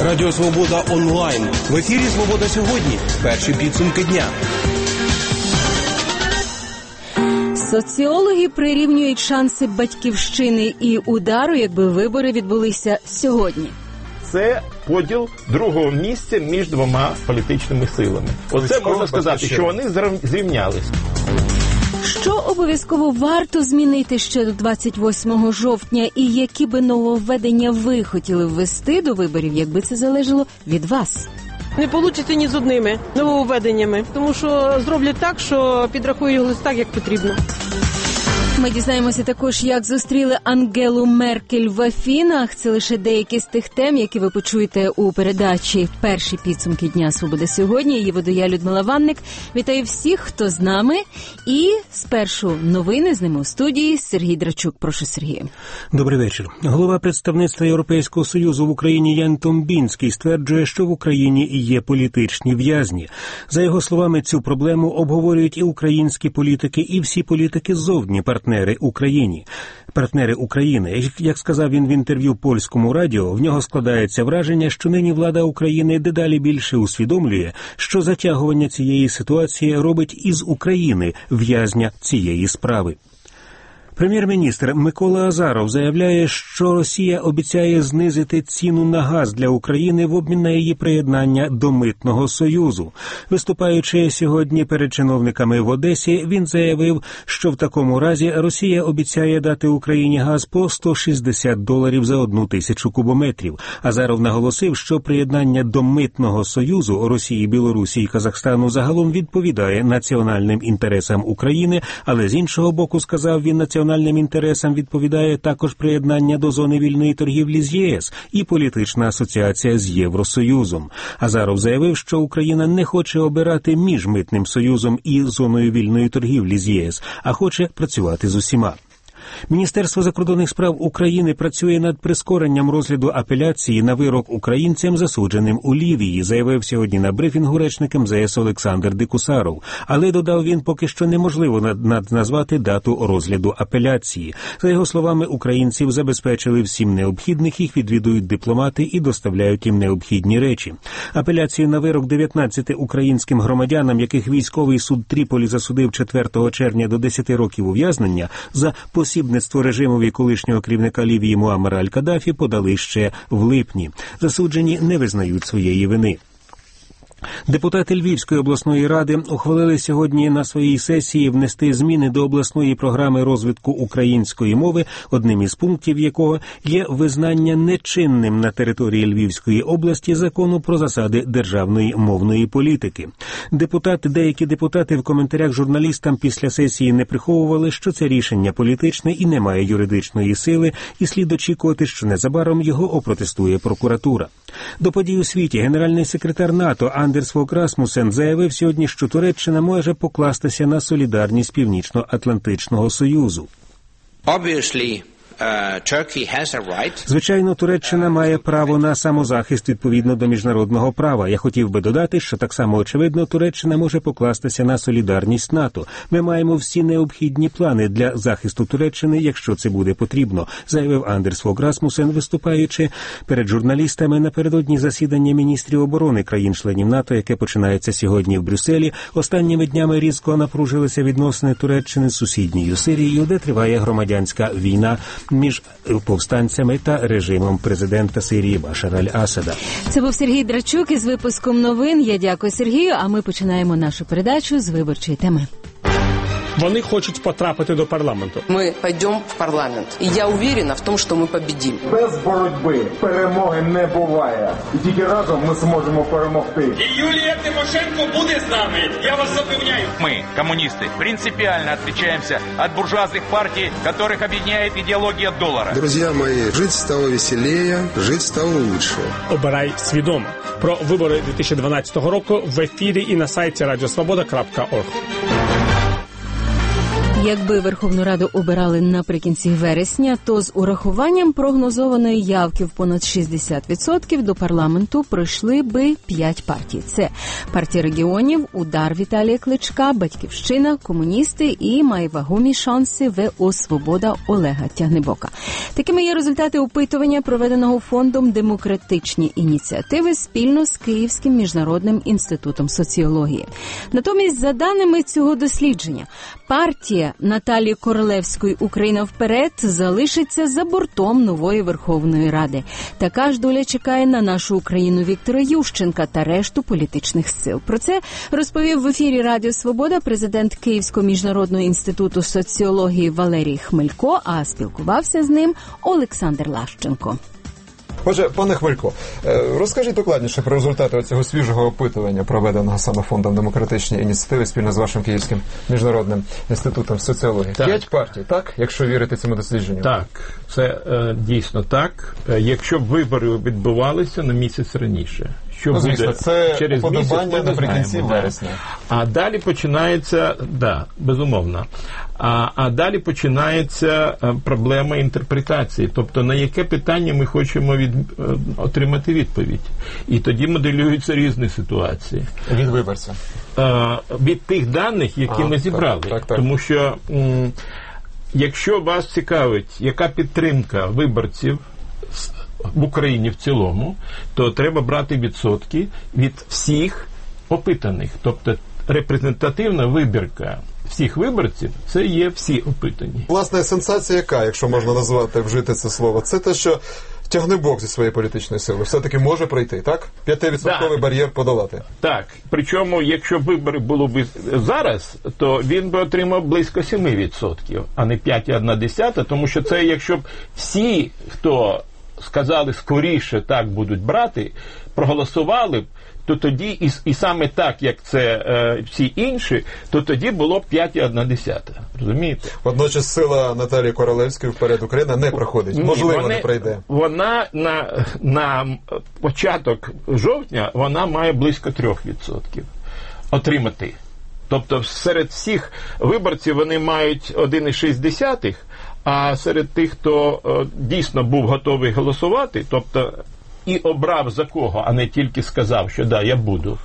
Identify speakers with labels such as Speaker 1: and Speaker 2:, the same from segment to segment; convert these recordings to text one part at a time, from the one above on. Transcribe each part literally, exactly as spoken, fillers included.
Speaker 1: Радіо Свобода онлайн. В ефірі «Свобода сьогодні». Перші підсумки дня.
Speaker 2: Соціологи прирівнюють шанси «Батьківщини» і «Удару», якби вибори відбулися сьогодні.
Speaker 3: Це поділ другого місця між двома політичними силами. Оце можна сказати, що вони зрівнялись.
Speaker 2: Що обов'язково варто змінити ще до двадцять восьмого жовтня і які би нововведення ви хотіли ввести до виборів, якби це залежало від вас?
Speaker 4: Не вийде ні з одними нововведеннями, тому що зроблять так, що підрахують голос так, як потрібно.
Speaker 2: Ми дізнаємося також, як зустріли Ангелу Меркель в Афінах. Це лише деякі з тих тем, які ви почуєте у передачі «Перші підсумки дня Свобода сьогодні». Її веду я, Людмила Ванник. Вітаю всіх, хто з нами. І спершу новини з ними у студії. Сергій Драчук. Прошу, Сергію.
Speaker 5: Добрий вечір. Голова представництва Європейського Союзу в Україні Ян Томбінський стверджує, що в Україні є політичні в'язні. За його словами, цю проблему обговорюють і українські політики, і всі політики ззовні, партнери Україні. Партнери України. Як сказав він в інтерв'ю польському радіо, в нього складається враження, що нині влада України дедалі більше усвідомлює, що затягування цієї ситуації робить із України в'язня цієї справи. Прем'єр-міністр Микола Азаров заявляє, що Росія обіцяє знизити ціну на газ для України в обмін на її приєднання до Митного Союзу. Виступаючи сьогодні перед чиновниками в Одесі, він заявив, що в такому разі Росія обіцяє дати Україні газ по сто шістдесят доларів за одну тисячу кубометрів. Азаров наголосив, що приєднання до Митного Союзу Росії, Білорусі і Казахстану загалом відповідає національним інтересам України, але з іншого боку, сказав він, національним Національним інтересам відповідає також приєднання до зони вільної торгівлі з ЄС і політична асоціація з Євросоюзом. Азаров заявив, що Україна не хоче обирати між Митним Союзом і зоною вільної торгівлі з ЄС, а хоче працювати з усіма. Міністерство закордонних справ України працює над прискоренням розгляду апеляції на вирок українцям, засудженим у Лівії, заявив сьогодні на брифінгу речник ем зе ес Олександр Дикусаров. Але, додав він, поки що неможливо назвати дату розгляду апеляції. За його словами, українців забезпечили всім необхідних, їх відвідують дипломати і доставляють їм необхідні речі. Апеляцію на вирок дев'ятнадцяти українським громадянам, яких військовий суд Тріполі засудив четвертого червня до десяти років ув'язнення за посібництво режимові колишнього керівника Лівії Муаммара Аль-Каддафі, подали ще в липні. Засуджені не визнають своєї вини. Депутати Львівської обласної ради ухвалили сьогодні на своїй сесії внести зміни до обласної програми розвитку української мови, одним із пунктів якого є визнання нечинним на території Львівської області закону про засади державної мовної політики. Депутати, деякі депутати в коментарях журналістам після сесії не приховували, що це рішення політичне і не має юридичної сили, і слід очікувати, що незабаром його опротестує прокуратура. До подій у світі генеральний секретар НАТО Андерс Фог Расмусен заявив сьогодні, що Туреччина може покластися на солідарність Північно-Атлантичного Союзу.
Speaker 6: Obviously, uh, Turkey has a right.
Speaker 5: Звичайно, Туреччина має право на самозахист відповідно до міжнародного права. Я хотів би додати, що так само очевидно, Туреччина може покластися на солідарність НАТО. Ми маємо всі необхідні плани для захисту Туреччини, якщо це буде потрібно, заявив Андерс Фог Расмусен, виступаючи перед журналістами напередодні засідання міністрів оборони країн-членів НАТО, яке починається сьогодні в Брюсселі. Останніми днями різко напружилися відносини Туреччини з сусідньою Сирією, де триває громадянська війна між повстанцями та режимом президента Сирії Башара Аль-Асада.
Speaker 2: Це був Сергій Драчук із випуском новин. Я дякую Сергію, а ми починаємо нашу передачу з виборчої теми.
Speaker 7: Вони хочуть потрапити до парламенту.
Speaker 8: Ми підемо в парламент. І я впевнена в тому, що ми победимо.
Speaker 9: Без боротьби перемоги не буває. І тільки разом ми зможемо перемогти.
Speaker 10: І Юлія Тимошенко буде з нами, я вас запевняю.
Speaker 11: Мы, коммунисты, принципиально отличаемся от буржуазных партий, которых объединяет идеология доллара.
Speaker 12: Друзья мои, жить стало веселее, жить стало лучше.
Speaker 7: Обирай свідомо. Про вибори дві тисячі дванадцятого року в ефірі і на сайті радіо свобода крапка орг.
Speaker 2: Якби Верховну Раду обирали наприкінці вересня, то з урахуванням прогнозованої явки в понад шістдесят відсотків до парламенту пройшли би п'ять партій. Це партія регіонів, Удар Віталія Кличка, Батьківщина, Комуністи і має вагомі шанси ВО «Свобода» Олега Тягнебока. Такими є результати опитування, проведеного фондом «Демократичні ініціативи» спільно з Київським міжнародним інститутом соціології. Натомість, за даними цього дослідження, партія Наталії Королевської «Україна вперед» залишиться за бортом нової Верховної Ради. Така ж доля чекає на нашу Україну Віктора Ющенка та решту політичних сил. Про це розповів в ефірі Радіо Свобода президент Київського міжнародного інституту соціології Валерій Хмелько, а спілкувався з ним Олександр Лащенко.
Speaker 13: Отже, пане Хмелько, розкажіть докладніше про результати цього свіжого опитування, проведеного саме фондом «Демократичні ініціативи» спільно з вашим Київським міжнародним інститутом соціології. Так. П'ять партій, так? Якщо вірити цьому дослідженню?
Speaker 3: Так, це е, дійсно так. Якщо б вибори відбувалися на місяць раніше. Що
Speaker 13: ну, звісно,
Speaker 3: буде
Speaker 13: це
Speaker 3: через
Speaker 13: подобання наприкінці вересня.
Speaker 3: А далі починається, да, безумовно. А, а далі починається проблема інтерпретації. Тобто, на яке питання ми хочемо від, отримати відповідь. І тоді моделюються різні ситуації.
Speaker 13: Від виборця?
Speaker 3: А, від тих даних, які а, ми зібрали. Так, так, так. Тому що, м, якщо вас цікавить, яка підтримка виборців в Україні в цілому, то треба брати відсотки від всіх опитаних. Тобто репрезентативна вибірка всіх виборців – це є всі опитані.
Speaker 13: Власне, сенсація яка, якщо можна назвати, вжити це слово, це те, що Тягнебок зі своєї політичної сили все-таки може пройти, так? П'ятивідсотковий бар'єр подолати.
Speaker 3: Так. Причому, якщо вибори було б зараз, то він би отримав близько сім відсотків, а не п'ять цілих одна десята, тому що це, якщо б всі, хто сказали скоріше так будуть брати, проголосували б, то тоді, і, і саме так, як це е, всі інші, то тоді було б п'ять цілих одна десята. Розумієте?
Speaker 13: Водночас сила Наталії Королевської «Вперед Україна» не проходить. Можливо, Ні, вони, не пройде.
Speaker 3: Вона на, на початок жовтня, вона має близько трьох відсотків отримати. Тобто серед всіх виборців вони мають один цілих шість десятих, а серед тих, хто е, дійсно був готовий голосувати, тобто і обрав за кого, а не тільки сказав, що да, я буду,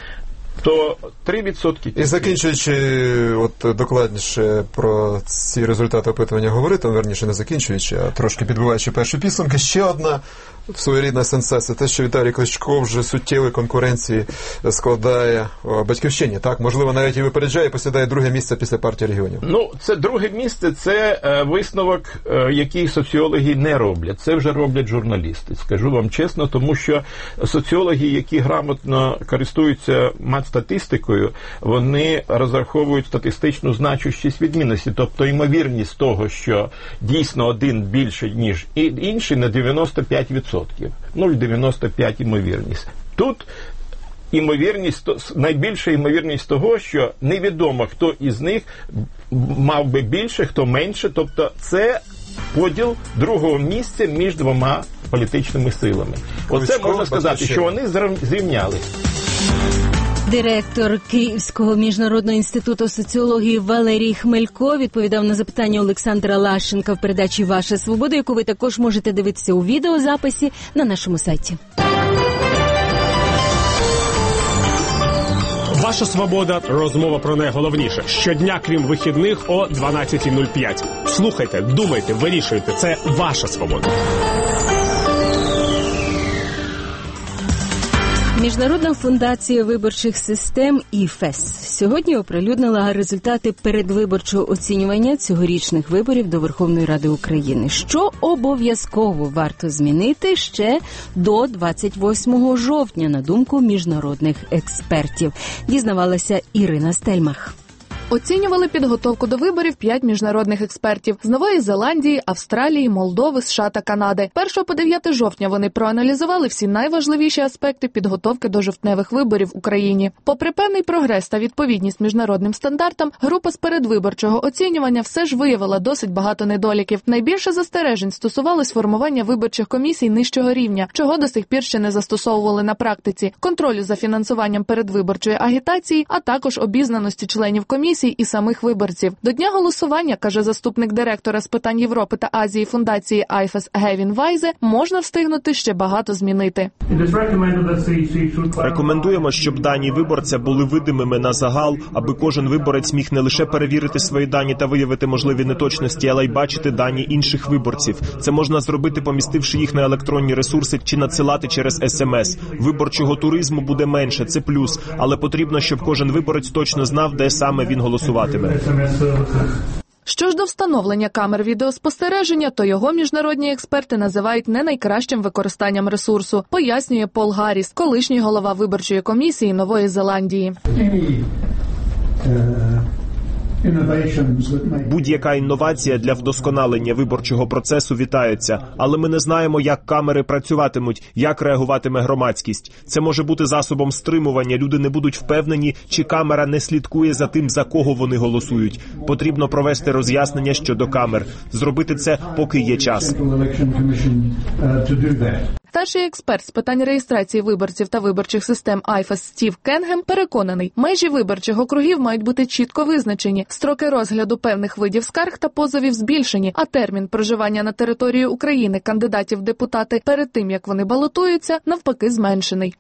Speaker 3: то три відсотки.
Speaker 13: І закінчуючи от докладніше про ці результати опитування говорити, верніше не закінчуючи, а трошки підбиваючи перші підсумки, ще одна своєрідна сенсація, те, що Віталій Кличко вже суттєвої конкуренції складає Батьківщині, так? Можливо, навіть і випереджає, і посідає друге місце після партії регіонів.
Speaker 3: Ну, це друге місце, це е, висновок, е, який соціологи не роблять. Це вже роблять журналісти, скажу вам чесно, тому що соціологи, які грамотно користуються матстатистикою, вони розраховують статистичну значущість відмінності, тобто ймовірність того, що дійсно один більше, ніж інший, на дев'яносто п'ять відсотків. нуль цілих дев'яносто п'ять ймовірність. Тут ймовірність, найбільша ймовірність того, що невідомо, хто із них мав би більше, хто менше. Тобто це поділ другого місця між двома політичними силами. Оце можна сказати, що вони зрівнялись.
Speaker 2: Директор Київського міжнародного інституту соціології Валерій Хмелько відповідав на запитання Олександра Лащенка в передачі «Ваша свобода», яку ви також можете дивитися у відеозаписі на нашому сайті.
Speaker 7: Ваша свобода. Розмова про найголовніше. Щодня, крім вихідних, о дванадцята нуль п'ять. Слухайте, думайте, вирішуйте. Це ваша свобода.
Speaker 2: Міжнародна фундація виборчих систем «ІФЕС» сьогодні оприлюднила результати передвиборчого оцінювання цьогорічних виборів до Верховної Ради України, що обов'язково варто змінити ще до двадцять восьмого жовтня, на думку міжнародних експертів, дізнавалася Ірина Стельмах.
Speaker 14: Оцінювали підготовку до виборів п'ять міжнародних експертів з Нової Зеландії, Австралії, Молдови, США та Канади. першого по дев'яте жовтня вони проаналізували всі найважливіші аспекти підготовки до жовтневих виборів в Україні. Попри певний прогрес та відповідність міжнародним стандартам, група з передвиборчого оцінювання все ж виявила досить багато недоліків. Найбільше застережень стосувалось формування виборчих комісій нижчого рівня, чого до сих пір ще не застосовували на практиці, контролю за фінансуванням передвиборчої агітації, а також обізнаності членів комісії комісій і самих виборців. До дня голосування, каже заступник директора з питань Європи та Азії фундації ай еф ес Гевін Вайзе, можна встигнути ще багато змінити.
Speaker 15: Рекомендуємо, щоб дані виборця були видимими на загал, аби кожен виборець міг не лише перевірити свої дані та виявити можливі неточності, але й бачити дані інших виборців. Це можна зробити, помістивши їх на електронні ресурси чи надсилати через ес ем ес. Виборчого туризму буде менше, це плюс, але потрібно, щоб кожен виборець точно знав, де саме він голосуватиме.
Speaker 14: Що ж до встановлення камер відеоспостереження, то його міжнародні експерти називають не найкращим використанням ресурсу, пояснює Пол Гарріс, колишній голова виборчої комісії Нової Зеландії.
Speaker 15: Будь-яка інновація для вдосконалення виборчого процесу вітається, але ми не знаємо, як камери працюватимуть, як реагуватиме громадськість. Це може бути засобом стримування, люди не будуть впевнені, чи камера не слідкує за тим, за кого вони голосують. Потрібно провести роз'яснення щодо камер, зробити це, поки є час.
Speaker 14: Старший експерт з питань реєстрації виборців та виборчих систем ай еф ес Стів Кенгем переконаний, межі виборчих округів мають бути чітко визначені, строки розгляду певних видів скарг та позовів збільшені, а термін проживання на території України кандидатів в депутати перед тим, як вони балотуються, навпаки зменшений.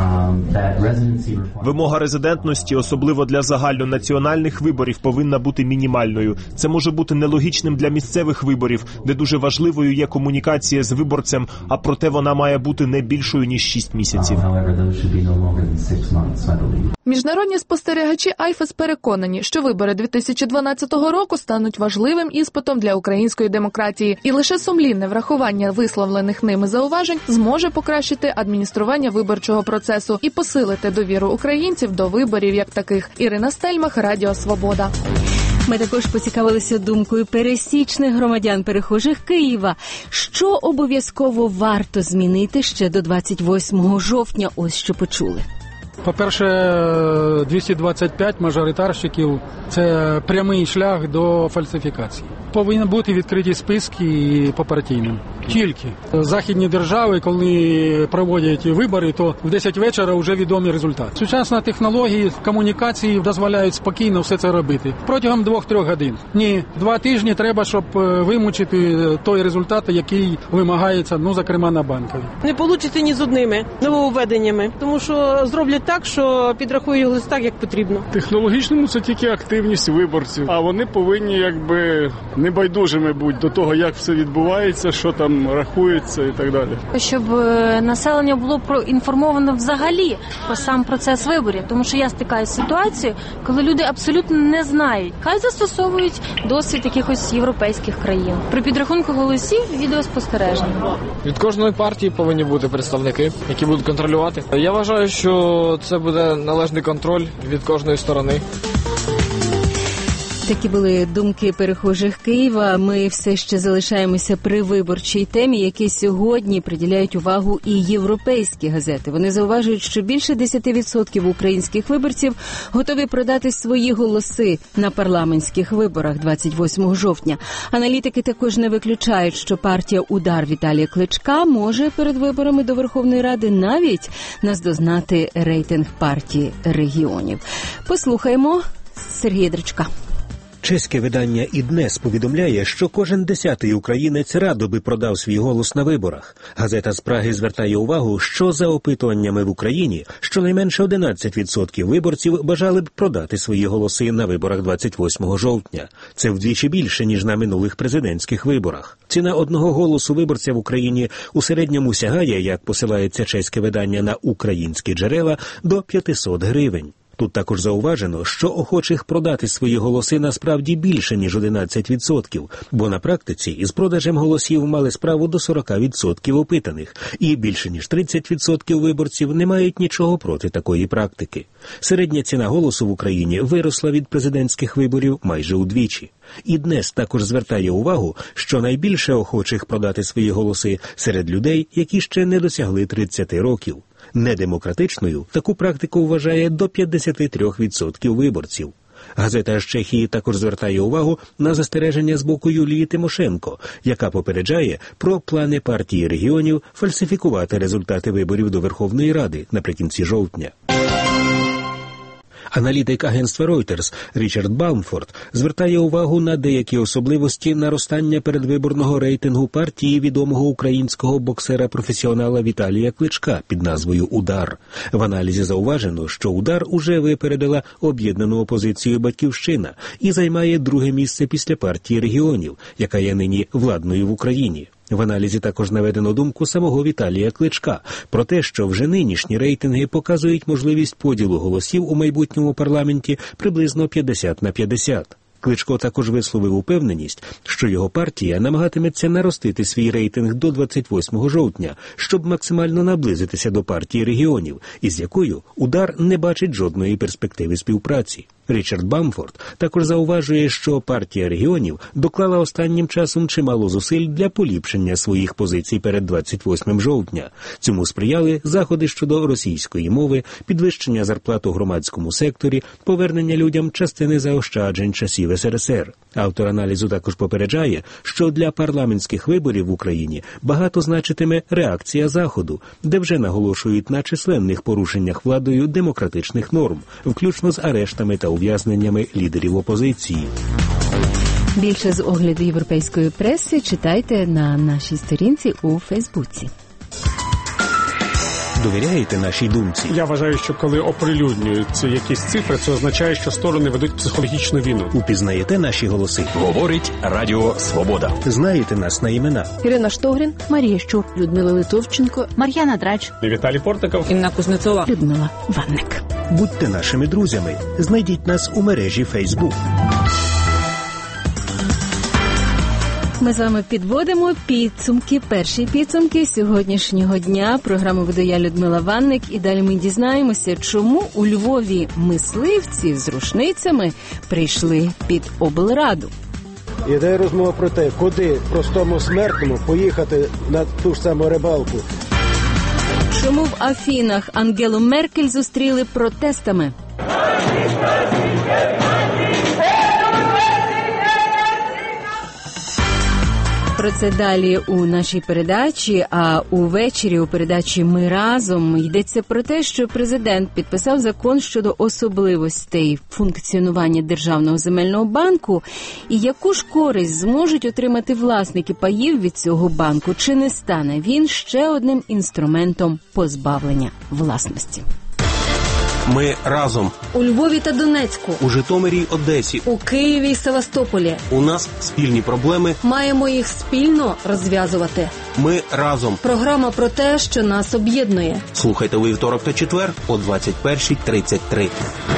Speaker 15: Вимога резидентності, особливо для загальнонаціональних виборів, повинна бути мінімальною. Це може бути нелогічним для місцевих виборів, де дуже важливою є комунікація з виборцем, а проте вона має бути не більшою, ніж шість місяців.
Speaker 14: Міжнародні спостерігачі ай еф ес переконані, що вибори дві тисячі дванадцятого року стануть важливим іспитом для української демократії, і лише сумлінне врахування висловлених ними зауважень зможе покращити адміністрування виборчого процесу і посилити довіру українців до виборів як таких. Ірина Стельмах, Радіо Свобода.
Speaker 2: Ми також поцікавилися думкою пересічних громадян-перехожих Києва. Що обов'язково варто змінити ще до двадцять восьмого жовтня? Ось що почули.
Speaker 16: По-перше, двісті двадцять п'ять мажоритарщиків – це прямий шлях до фальсифікації. Повинні бути відкриті списки і по партійним. Тільки західні держави, коли проводять вибори, то в десять вечора вже відомі результати. Сучасні технології комунікації дозволяють спокійно все це робити. Протягом двох-трьох годин. Ні, два тижні треба, щоб вимучити той результат, який вимагається, ну, зокрема, на банковій.
Speaker 4: Не вийде ні з одними нововведеннями, тому що зроблять так, що підрахують голос так, як потрібно.
Speaker 17: Технологічному це тільки активність виборців, а вони повинні якби небайдужими бути до того, як все відбувається, що там рахується і так далі.
Speaker 18: Щоб населення було проінформовано взагалі про сам процес виборів, тому що я стикаюся з ситуацією, коли люди абсолютно не знають. Хай застосовують досвід якихось європейських країн. При підрахунку голосів відеоспостереження.
Speaker 19: Від кожної партії повинні бути представники, які будуть контролювати. Я вважаю, що це буде належний контроль від кожної сторони.
Speaker 2: Такі були думки перехожих Києва. Ми все ще залишаємося при виборчій темі, якій сьогодні приділяють увагу і європейські газети. Вони зауважують, що більше десять відсотків українських виборців готові продати свої голоси на парламентських виборах двадцять восьмого жовтня. Аналітики також не виключають, що партія «Удар» Віталія Кличка може перед виборами до Верховної Ради навіть наздознати рейтинг партії регіонів. Послухаємо Сергія Дричка.
Speaker 5: Чеське видання «Іднес» повідомляє, що кожен десятий українець радо би продав свій голос на виборах. Газета з Праги звертає увагу, що за опитуваннями в Україні щонайменше одинадцять відсотків виборців бажали б продати свої голоси на виборах двадцять восьмого жовтня. Це вдвічі більше, ніж на минулих президентських виборах. Ціна одного голосу виборця в Україні у середньому сягає, як посилається чеське видання на українські джерела, до п'ятсот гривень. Тут також зауважено, що охочих продати свої голоси насправді більше, ніж одинадцять відсотків, бо на практиці із продажем голосів мали справу до сорок відсотків опитаних, і більше ніж тридцять відсотків виборців не мають нічого проти такої практики. Середня ціна голосу в Україні виросла від президентських виборів майже удвічі. «Іднес» також звертає увагу, що найбільше охочих продати свої голоси серед людей, які ще не досягли тридцяти років. Недемократичною таку практику вважає до п'ятдесят три відсотки виборців. Газета з Чехії також звертає увагу на застереження з боку Юлії Тимошенко, яка попереджає про плани партії регіонів фальсифікувати результати виборів до Верховної Ради наприкінці жовтня. Аналітик агентства Reuters Річард Баумфорд звертає увагу на деякі особливості наростання передвиборного рейтингу партії відомого українського боксера-професіонала Віталія Кличка під назвою «Удар». В аналізі зауважено, що «Удар» уже випередила об'єднану опозицію «Батьківщина» і займає друге місце після партії регіонів, яка є нині владною в Україні. В аналізі також наведено думку самого Віталія Кличка про те, що вже нинішні рейтинги показують можливість поділу голосів у майбутньому парламенті приблизно п'ятдесят на п'ятдесят. Кличко також висловив упевненість, що його партія намагатиметься наростити свій рейтинг до двадцять восьмого жовтня, щоб максимально наблизитися до партії регіонів, із якою «Удар» не бачить жодної перспективи співпраці. Річард Бамфорд також зауважує, що партія регіонів доклала останнім часом чимало зусиль для поліпшення своїх позицій перед двадцять восьмим жовтня. Цьому сприяли заходи щодо російської мови, підвищення зарплат у громадському секторі, повернення людям частини заощаджень часів ес ер ес ер. Автор аналізу також попереджає, що для парламентських виборів в Україні багато значитиме реакція Заходу, де вже наголошують на численних порушеннях владою демократичних норм, включно з арештами та ув'язненнями лідерів опозиції.
Speaker 2: Більше з огляду європейської преси читайте на нашій сторінці у Фейсбуці.
Speaker 5: Довіряєте нашій думці?
Speaker 7: Я вважаю, що коли оприлюднюються якісь цифри, це означає, що сторони ведуть психологічну війну.
Speaker 5: Упізнаєте наші голоси?
Speaker 20: Говорить Радіо Свобода.
Speaker 5: Знаєте нас на імена?
Speaker 21: Ірина Штогрін, Марія Щур, Людмила Литовченко, Мар'яна Драч,
Speaker 7: Віталій Портников,
Speaker 21: Інна Кузнецова,
Speaker 2: Людмила Ванник.
Speaker 5: Будьте нашими друзями. Знайдіть нас у мережі Фейсбук.
Speaker 2: Ми з вами підводимо підсумки, перші підсумки сьогоднішнього дня. Програму веду я, Людмила Ванник, і далі ми дізнаємося, чому у Львові мисливці з рушницями прийшли під облраду.
Speaker 22: Іде розмова про те, куди простому смертному поїхати на ту ж саму рибалку.
Speaker 2: Чому в Афінах Ангелу Меркель зустріли протестами? Про це далі у нашій передачі, а увечері у передачі «Ми разом» йдеться про те, що президент підписав закон щодо особливостей функціонування Державного земельного банку і яку ж користь зможуть отримати власники паїв від цього банку, чи не стане він ще одним інструментом позбавлення власності.
Speaker 1: Ми разом.
Speaker 23: У Львові та Донецьку.
Speaker 1: У Житомирі й Одесі.
Speaker 23: У Києві й Севастополі.
Speaker 1: У нас спільні проблеми.
Speaker 23: Маємо їх спільно розв'язувати.
Speaker 1: Ми разом.
Speaker 23: Програма про те, що нас об'єднує.
Speaker 1: Слухайте у вівторок та четвер о двадцять першій тридцять три.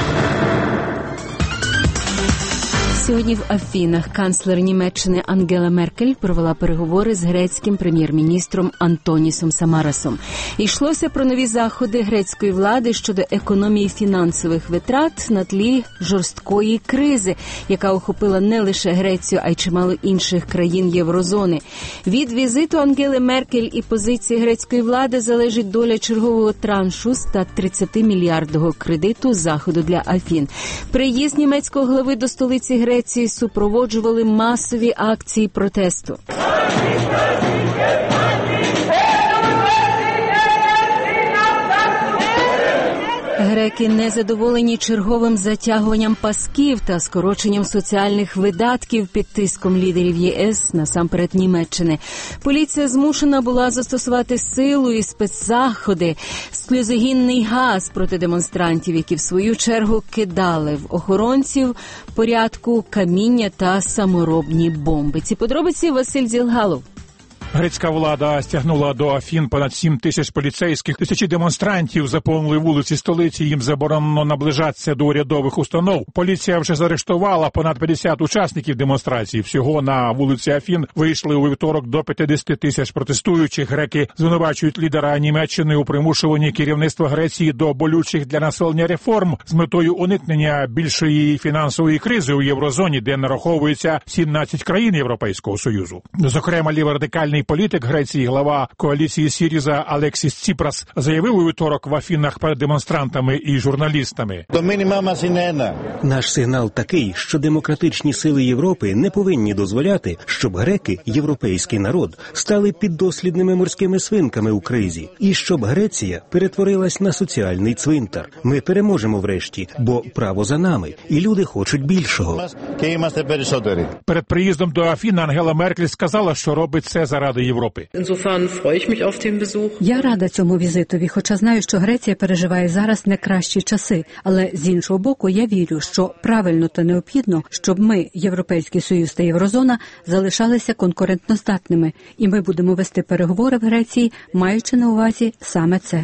Speaker 2: Сьогодні в Афінах канцлер Німеччини Ангела Меркель провела переговори з грецьким прем'єр-міністром Антонісом Самарасом. Йшлося про нові заходи грецької влади щодо економії фінансових витрат на тлі жорсткої кризи, яка охопила не лише Грецію, а й чимало інших країн єврозони. Від візиту Ангели Меркель і позиції грецької влади залежить доля чергового траншу ста тридцятимільярдового кредиту Заходу для Афін. Приїзд німецького глави до столиці Греції супроводжували масові акції протесту. Греки незадоволені черговим затягуванням пасків та скороченням соціальних видатків під тиском лідерів є ес, насамперед Німеччини. Поліція змушена була застосувати силу і спецзаходи, сльозогінний газ проти демонстрантів, які в свою чергу кидали в охоронців порядку каміння та саморобні бомби. Ці подробиці Василь Зілгалов.
Speaker 24: Грецька влада стягнула до Афін понад сім тисяч поліцейських. Тисячі демонстрантів заповнили вулиці столиці, їм заборонено наближатися до урядових установ. Поліція вже заарештувала понад п'ятдесят учасників демонстрації. Всього на вулиці Афін вийшли у вівторок до п'ятдесят тисяч протестуючих. Греки звинувачують лідера Німеччини у примушуванні керівництва Греції до болючих для населення реформ з метою уникнення більшої фінансової кризи у єврозоні, де нараховується сімнадцять країн Європейського Союзу. Зокрема, ліворадикальний соціальний політик Греції, глава коаліції Сіріза Алексіс Ціпрас, заявив у вівторок в Афінах перед демонстрантами і журналістами.
Speaker 5: Наш сигнал такий, що демократичні сили Європи не повинні дозволяти, щоб греки, європейський народ, стали піддослідними морськими свинками у кризі, і щоб Греція перетворилась на соціальний цвинтар. Ми переможемо врешті, бо право за нами, і люди хочуть більшого.
Speaker 24: Перед приїздом до Афін Ангела Меркель сказала, що робить це заради Європи.
Speaker 21: Я рада цьому візитові, хоча знаю, що Греція переживає зараз не кращі часи. Але з іншого боку, я вірю, що правильно та необхідно, щоб ми, Європейський Союз та Єврозона, залишалися конкурентноздатними. І ми будемо вести переговори в Греції, маючи на увазі саме це.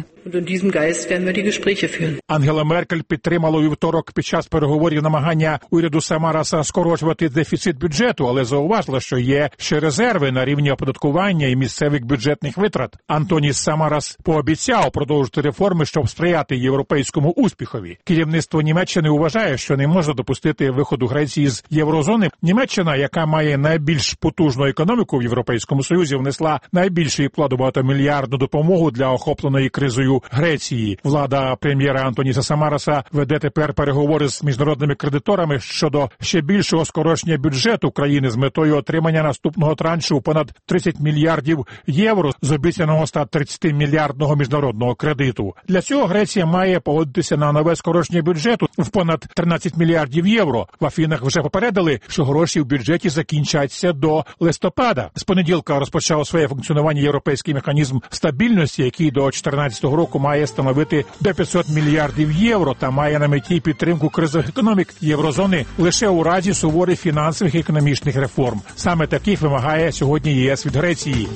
Speaker 24: Ангела Меркель підтримала у вівторок під час переговорів намагання уряду Самараса скорочувати дефіцит бюджету, але зауважила, що є ще резерви на рівні оподаткування і місцевих бюджетних витрат. Антоніс Самарас пообіцяв продовжити реформи, щоб сприяти європейському успіхові. Керівництво Німеччини вважає, що не може допустити виходу Греції з єврозони. Німеччина, яка має найбільш потужну економіку в Європейському Союзі, внесла найбільший вклад у багатомільярдну допомогу для охопленої кризою Греції. Влада прем'єра Антоніса Самараса веде тепер переговори з міжнародними кредиторами щодо ще більшого скорочення бюджету країни з метою отримання наступного траншу у понад тридцять мільярдів євро з обіцяного ста тридцяти мільярдного міжнародного кредиту. Для цього Греція має погодитися на нове скорочення бюджету в понад тринадцять мільярдів євро. В Афінах вже попередили, що гроші в бюджеті закінчаться до листопада. З понеділка розпочав своє функціонування європейський механізм стабільності, який до чотирнадцятого року має становити до п'ятсот мільярдів євро та має на меті підтримку кризових економік єврозони лише у разі суворих фінансових і економічних реформ. Саме таких вимагає сьогодні ЄС від Греції.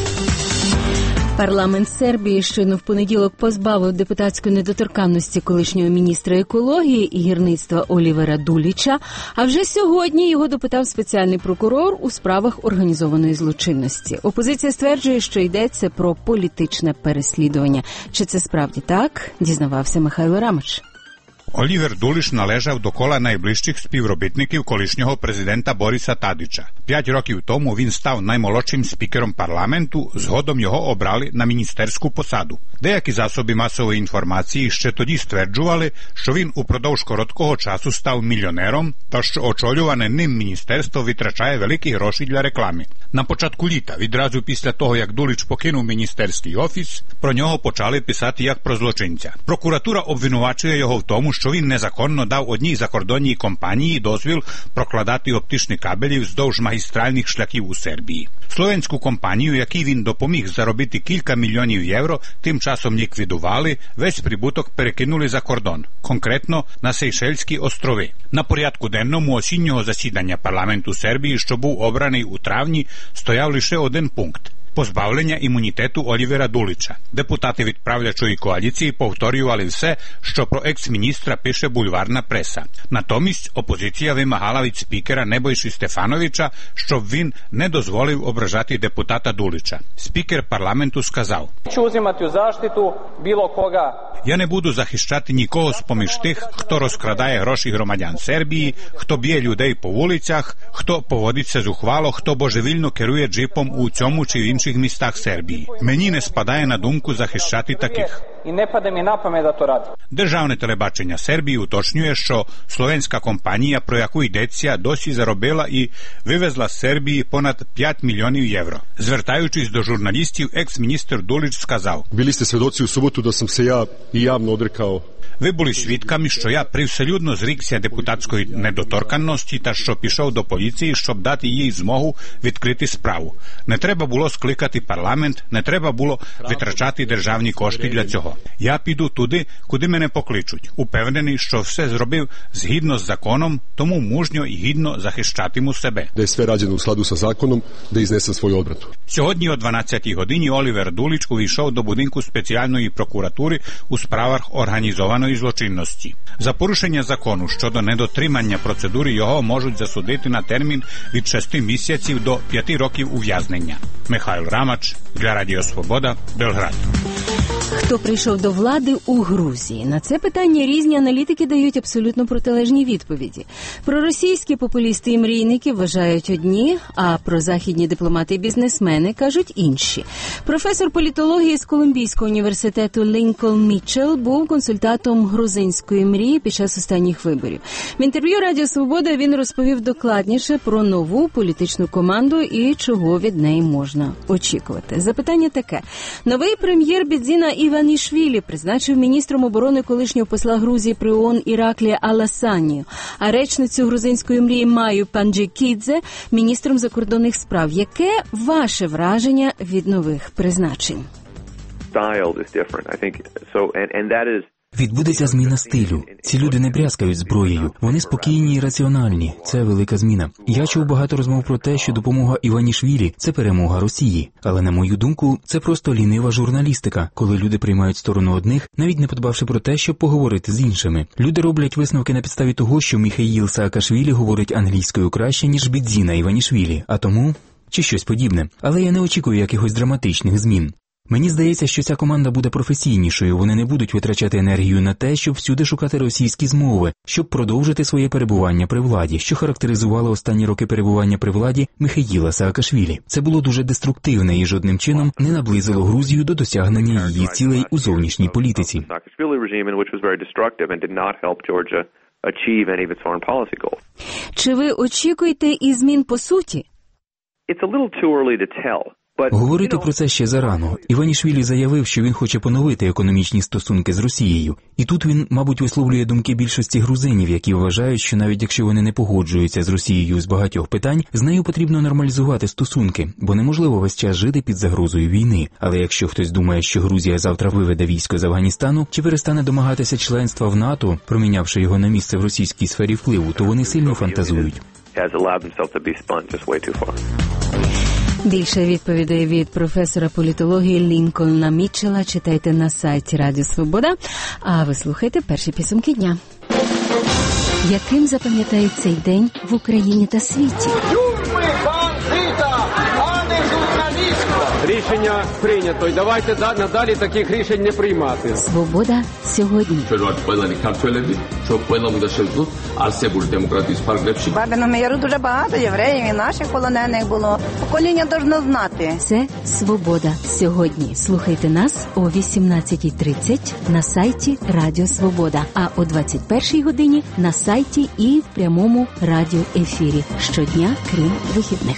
Speaker 2: Парламент Сербії щойно в понеділок позбавив депутатської недоторканності колишнього міністра екології і гірництва Олівера Дуліча, а вже сьогодні його допитав спеціальний прокурор у справах організованої злочинності. Опозиція стверджує, що йдеться про політичне переслідування. Чи це справді так? Дізнавався Михайло Рамич.
Speaker 6: Олівер Дуліш належав до кола найближчих співробітників колишнього президента Бориса Тадича. П'ять років тому він став наймолодшим спікером парламенту, згодом його обрали на міністерську посаду. Деякі засоби масової інформації ще тоді стверджували, що він упродовж короткого часу став мільйонером та що очолюване ним міністерство витрачає великі гроші для реклами. На початку літа, відразу після того, як Дуліч покинув міністерський офіс, про нього почали писати як про злочинця. Прокуратура обвинувачує його в тому, що він незаконно дав одній закордонній компанії дозвіл прокладати оптичні кабелі вздовж магістральних шляхів у Сербії. Словенську компанію, якій він допоміг заробити кілька мільйонів євро, тим часом ліквідували, весь прибуток перекинули за кордон, конкретно на Сейшельські острови. На порядку денному осіннього засідання парламенту Сербії, що був обраний у травні, стояв лише один пункт – позбавлення імунітету Олівера Дуліча. Депутати від правлячої коаліції повторювали все, що про екс-міністра пише бульварна преса. Натомість опозиція вимагала від спікера Небойші Стефановича, щоб він не дозволив ображати депутата Дуліча. Спікер парламенту сказав:
Speaker 8: "Ću uzimati u zaštitu bilo koga.
Speaker 6: Я не буду захищати нікого з-поміж тих, хто розкрадає гроші громадян Сербії, хто б'є людей по вулицях, хто поводиться зухвало, хто божевільно керує джипом у цьому чи в інших містах Сербії. Мені не спадає на думку захищати таких."
Speaker 8: I ne pada mi na pamet da to radim.
Speaker 6: Державне телебачення Сербії уточнює, що словенська компанія, про яку йдеться, досі заробила і вивезла з Сербії понад п'ять мільйонів євро. Звертаючись до журналістів, екс-міністр Дуліч сказав:
Speaker 9: "Били сте свідоці у суботу, да сам се я і явно одрекao.
Speaker 6: Ви були свідками, що я привселюдно зрікся депутатської недоторканності та що пішов до поліції, щоб дати їй змогу відкрити справу. Не треба було скликати парламент, не треба було витрачати державні кошти для цього. Я піду туди, куди мене покличуть. Упевнений, що все зробив згідно з законом, тому мужньо і гідно захищатиму себе."
Speaker 9: Да je sve rađeno u skladu sa zakonom, da iznesem svoju odbranu.
Speaker 6: Сьогодні о дванадцятій годині Олівер Дуліч увійшов до будинку спеціальної прокуратури у справах організованої злочинності. За порушення закону щодо недотримання процедури його можуть засудити на термін від шести місяців до п'яти років ув'язнення. Михайло Рамач для Радіо Свобода, Белград.
Speaker 2: Хто прийшов до влади у Грузії? На це питання різні аналітики дають абсолютно протилежні відповіді. Проросійські популісти і мрійники вважають одні, а прозахідні дипломати і бізнесмени кажуть інші. Професор політології з Колумбійського університету Лінкольн Мітчелл був консультантом грузинської мрії під час останніх виборів. В інтерв'ю Радіо Свобода він розповів докладніше про нову політичну команду і чого від неї можна очікувати. Запитання таке. Новий прем'єр Бідзіна Іванішвілі призначив міністром оборони колишнього посла Грузії при ООН Іраклія Аласанію, а речницю грузинської мрії Маю Панджікідзе міністром закордонних справ. Яке ваше враження від нових призначень?
Speaker 10: Відбудеться зміна стилю. Ці люди не брязкають зброєю. Вони спокійні і раціональні. Це велика зміна. Я чув багато розмов про те, що допомога Іванішвілі – це перемога Росії. Але, на мою думку, це просто лінива журналістика, коли люди приймають сторону одних, навіть не подбавши про те, щоб поговорити з іншими. Люди роблять висновки на підставі того, що Міхаїл Саакашвілі говорить англійською краще, ніж Бідзіна Іванішвілі. А тому... чи щось подібне. Але я не очікую якихось драматичних змін. Мені здається, що ця команда буде професійнішою, вони не будуть витрачати енергію на те, щоб всюди шукати російські змови, щоб продовжити своє перебування при владі, що характеризувало останні роки перебування при владі Міхаїла Саакашвілі. Це було дуже деструктивне і жодним чином не наблизило Грузію до досягнення її цілей у зовнішній політиці.
Speaker 2: Чи ви очікуєте і змін по суті?
Speaker 10: Говорити про це ще зарано. Іванішвілі заявив, що він хоче поновити економічні стосунки з Росією. І тут він, мабуть, висловлює думки більшості грузинів, які вважають, що навіть якщо вони не погоджуються з Росією з багатьох питань, з нею потрібно нормалізувати стосунки, бо неможливо весь час жити під загрозою війни. Але якщо хтось думає, що Грузія завтра виведе військо з Афганістану, чи перестане домагатися членства в НАТО, промінявши його на місце в російській сфері впливу, то вони сильно фантазують.
Speaker 2: Більше відповідей від професора політології Лінкольна Мітчелла читайте на сайті Радіо Свобода, а ви слухайте перші підсумки дня. Яким запам'ятають цей день в Україні та світі?
Speaker 11: Рішення прийнято. І давайте надалі таких рішень не приймати.
Speaker 2: Свобода сьогодні.
Speaker 12: В Бабиному Яру дуже багато євреїв і наших полонених було. Покоління должно знати.
Speaker 2: Це Свобода сьогодні. Слухайте нас о вісімнадцятій тридцять на сайті Радіо Свобода, а о двадцять першій годині на сайті і в прямому радіоефірі. Щодня, крім вихідних.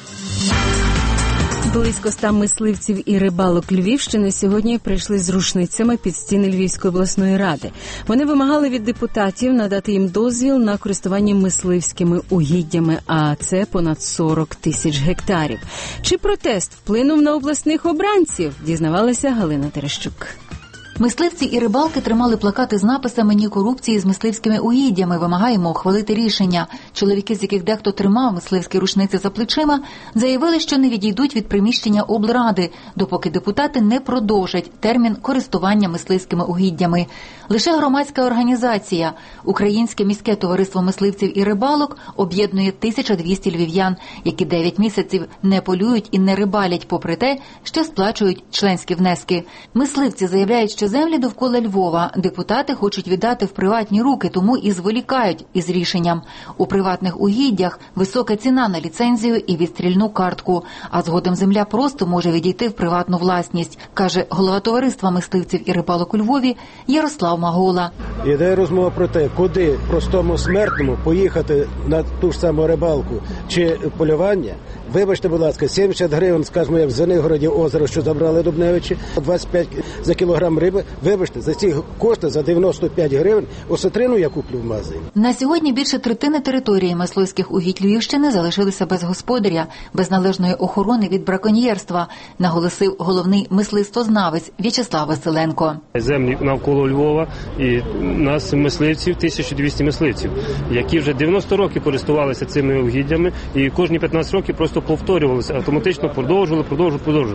Speaker 2: Близько ста мисливців і рибалок Львівщини сьогодні прийшли з рушницями під стіни Львівської обласної ради. Вони вимагали від депутатів надати їм дозвіл на користування мисливськими угіддями, а це понад сорок тисяч гектарів. Чи протест вплинув на обласних обранців, дізнавалася Галина Терещук.
Speaker 13: Мисливці і рибалки тримали плакати з написами «Ні корупції з мисливськими угіддями. Вимагаємо ухвалити рішення». Чоловіки, з яких дехто тримав мисливські рушниці за плечима, заявили, що не відійдуть від приміщення облради, допоки депутати не продовжать термін користування мисливськими угіддями. Лише громадська організація «Українське міське товариство мисливців і рибалок» об'єднує тисячу двісті львів'ян, які дев'ять місяців не полюють і не рибалять, попри те, що сплачують членські внески. Мисливці заявляють, що землі довкола Львова депутати хочуть віддати в приватні руки, тому і зволікають із рішенням. У приватних угіддях висока ціна на ліцензію і відстрільну картку, а згодом земля просто може відійти в приватну власність, каже голова товариства мисливців і рибалок у Львові Ярослав Магола.
Speaker 22: Іде розмова про те, куди простому смертному поїхати на ту ж саму рибалку чи полювання. Вибачте, будь ласка, сімдесят гривень, скажімо, як в Звенигороді озеро, що забрали Дубневичі, двадцять п'ять за кілограм риби. Вибачте, за ці кошти, за дев'яносто п'ять гривень, осетрину я куплю в магазині.
Speaker 13: На сьогодні більше третини території мисливських угідь Львівщини залишилися без господаря, без належної охорони від браконьєрства, наголосив головний мисливствознавець В'ячеслав Василенко.
Speaker 25: Землі навколо Львова і нас мисливців, тисяча двісті мисливців, які вже дев'яносто років користувалися цими угіддями і кожні п'ятнадцять років просто повторювалися, автоматично продовжували, продовжували, продовжували.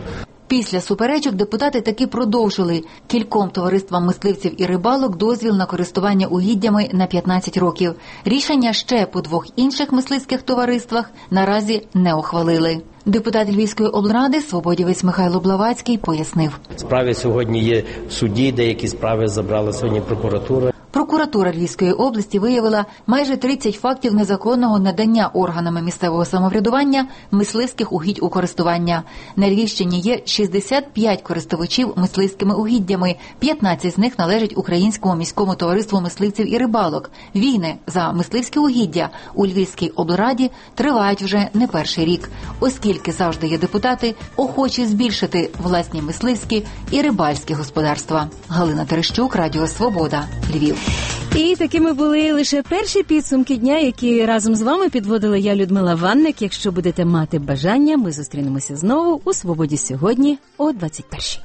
Speaker 13: Після суперечок депутати таки продовжили кільком товариствам мисливців і рибалок дозвіл на користування угіддями на п'ятнадцять років. Рішення ще по двох інших мисливських товариствах наразі не ухвалили. Депутат Львівської облради, свободівець Михайло Блавацький, пояснив.
Speaker 3: Справи сьогодні є в суді, деякі справи забрала сьогодні прокуратура.
Speaker 13: Прокуратура Львівської області виявила майже тридцять фактів незаконного надання органами місцевого самоврядування мисливських угідь у користування. На Львівщині є шістдесят п'ять користувачів мисливськими угіддями, п'ятнадцять з них належать Українському міському товариству мисливців і рибалок. Війни за мисливські угіддя у Львівській облраді тривають вже не перший рік, оскільки завжди є депутати, охочі збільшити власні мисливські і рибальські господарства. Галина Терещук, Радіо Свобода, Львів.
Speaker 2: І такими були лише перші підсумки дня, які разом з вами підводила я, Людмила Ванник. Якщо будете мати бажання, ми зустрінемося знову у «Свободі сьогодні» о двадцять першій.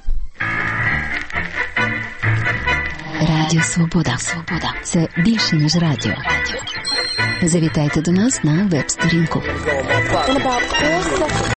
Speaker 4: Радіо Свобода. Свобода. Це більше, ніж радіо. Завітайте до нас на веб-сторінку.